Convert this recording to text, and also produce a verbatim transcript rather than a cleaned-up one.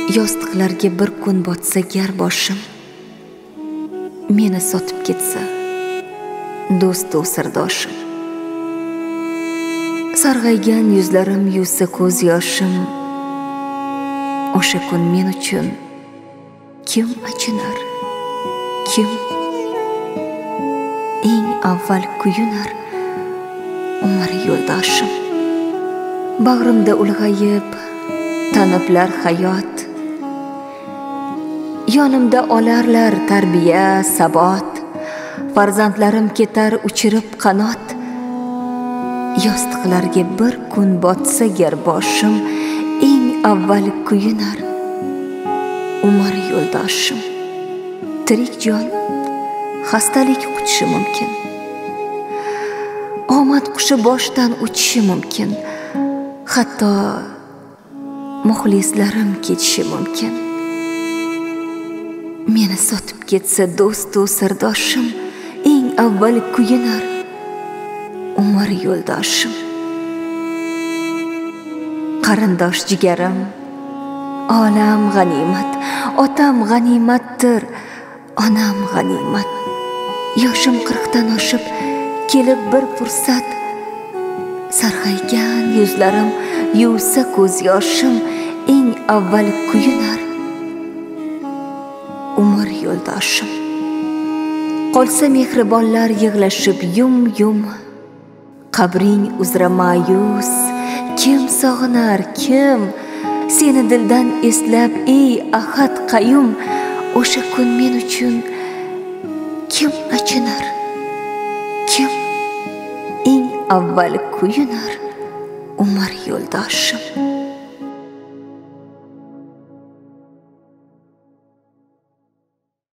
yostiqlarga bir kun botsa gar boshim, meni sotib ketsa do'stu sirdoshim. Sarg'aygan yuzlarim yuvsa ko'z yoshim, o'sha kun men uchun kim achinar, kim eng avval kuyunar, umr yo'ldoshim. Bag'rimda ulg'ayib taniblar hayot, yonimda olarlar tarbiya, sabot. Farzandlarim ketar uchirib qanot, yostiqlarga bir kun botsa gar boshim, eng avval kuyunar, umr yo'ldoshim. Tirik jon xastalik quchishi mumkin, omad qushi boshdan uchishi mumkin, hatto muxlislarim ketishi mumkin. Meni sotib ketsa do'stu sirdoshim, eng avval kuyunar, umr yo'ldoshim. Qarindosh jigarim, olam g'animat, otam g'animatdir, onam g'animat. Yoshim qirqdan oshib kelib bir fursat, sarg'aygan yuzlarim yuvsa ko'z yoshim, eng avval kuyunar, umr yo'ldoshim. Qolsa mehribonlar yig'lashib yum-yum, qabring uzra ma'yus, kim sog'inar, kim seni dildan eslab, ey ahad qayyum. O'sha kun men uchun kim achinar, kim eng avval kuyunar, umr yo'ldoshim.